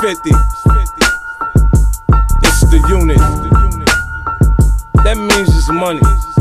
50. It's the unit. That means it's money.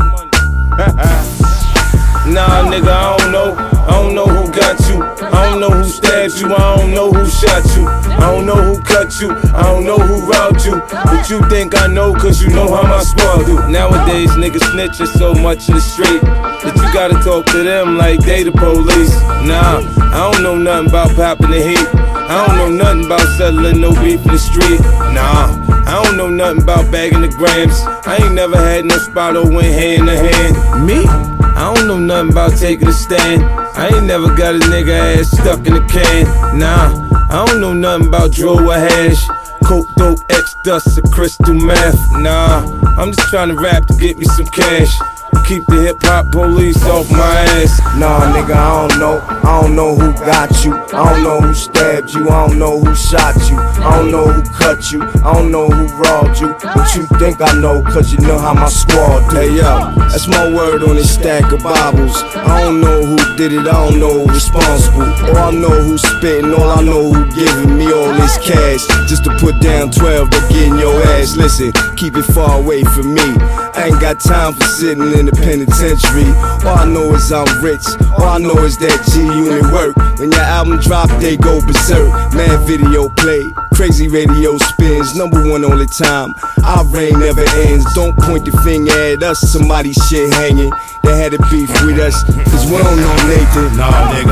Nah, nigga, I don't know. I don't know who got you. I don't know who stabbed you. I don't know who shot you. I don't know who cut you. I don't know who robbed you. But you think I know, cause you know how my squad do. Nowadays, niggas snitching so much in the street that you gotta talk to them like they the police. Nah, I don't know nothing about popping the heat. I don't know nothing about settling no beef in the street. Nah, I don't know nothing about bagging the grams. I ain't never had no spot or went hand to hand. Me? I don't know nothing about taking a stand. I ain't never got a nigga ass stuck in a can. Nah, I don't know nothing about draw or hash, coke, dope, X dust, or crystal meth. Nah, I'm just trying to rap to get me some cash. Keep the hip-hop police off my ass. Nah, nigga, I don't know who got you. I don't know who stabbed you. I don't know who shot you. I don't know who cut you. I don't know who robbed you. But you think I know, cause you know how my squad do. Hey yo, that's my word on this stack of Bibles. I don't know who did it, I don't know who responsible. All I know who's spitting, all I know who giving me all this cash. Just to put down 12 to get in your ass. Listen, keep it far away from me. I ain't got time for sitting in the penitentiary. All I know is I'm rich. All I know is that G-Unit work. When your album drop, they go berserk. Mad video play, crazy radio spins. #1 all the time. Our reign never ends. Don't point the finger at us. Somebody shit hanging. They had a beef with us, cause we don't know Nathan. Nah, nigga,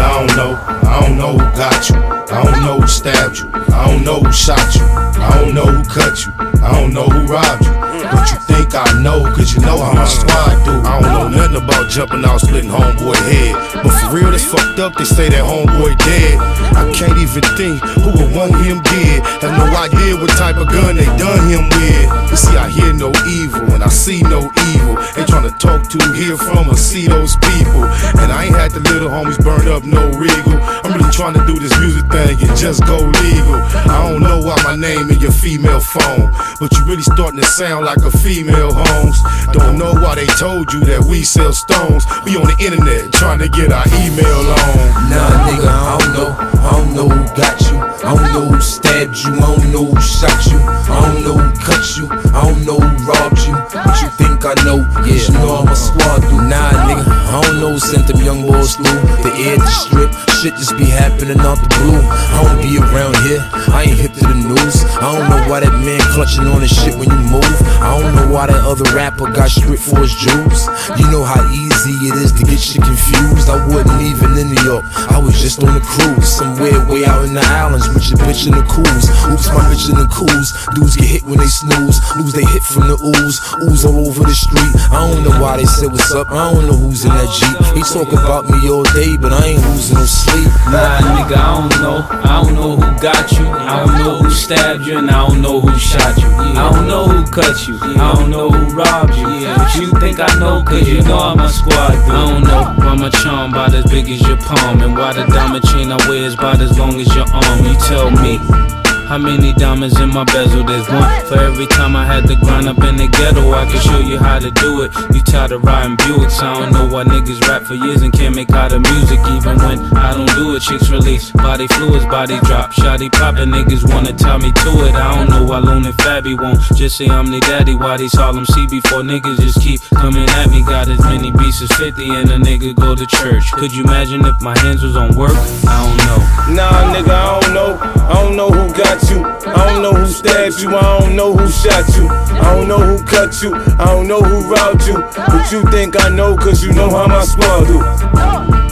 I don't know who got you. I don't know who stabbed you. I don't know who shot you. I don't know who cut you. I don't know who robbed you. But you think I know, cause you know how my squad do. I don't know nothing about jumping out, splitting homeboy head. But for real, that's fucked up, they say that homeboy dead. I can't even think who would want him dead. Have no idea what type of gun they done him with. You see, I hear no evil, and I see no evil. They tryna talk to, hear from, or see those people. And I ain't had the little homies burn up no regal. I'm really trying to do this music thing and just go legal. I don't know why my name in your female phone, but you really starting to sound like a female Holmes. Don't know why they told you that we sell stones. We on the internet trying to get our email on. Nah, nigga, I don't know who got you. I don't know who stabbed you. I don't know who shot you. I don't know who cut you. I don't know who robbed you. But you think I know? Yeah, you know I'm a squad dude. Nah, nigga, I don't know who sent them young boys through the air to strip. Shit just be happening out the blue. I don't be around here. I ain't hip to the news. I don't know why that man clutching on his shit when you move. I don't know why that other rapper got stripped for his jewels. You know how easy it is to get shit confused. I wasn't even in New York. I was just on a cruise somewhere way out in the islands with your bitch in the cools. Oops, my bitch in the cools. Dudes get hit when they snooze. Lose they hit from the ooze. Ooze all over the street. I don't know why they said what's up. I don't know who's in that Jeep. They talk about me all day, but I ain't losing no sleep. Nah, nigga, I don't know. I don't know who got you. I don't know who stabbed you, and I don't know who shot you. I don't know who cut you. I don't know who robbed you. But you think I know, cause you know I'm a squad dude. I don't know why my charm about as big as your palm, and why the diamond chain I wear is about as long as your arm. You tell me. How many diamonds in my bezel? There's one for every time I had to grind up in the ghetto. I can show you how to do it. You tired of riding Buicks. I don't know why niggas rap for years and can't make out of music. Even when I don't do it, chicks release body fluids, body drop, shotty poppin'. Niggas wanna tie me to it. I don't know why Lone and Fabby won't just say I'm the daddy. Why these Harlem C before niggas just keep coming at me? Got as many beats as 50 and a nigga go to church. Could you imagine if my hands was on work? I don't know. Nah, nigga, I don't know. I don't know who got you. I don't know who stabbed you. I don't know who shot you. I don't know who cut you. I don't know who robbed you. But you think I know, cause you know how my squad do.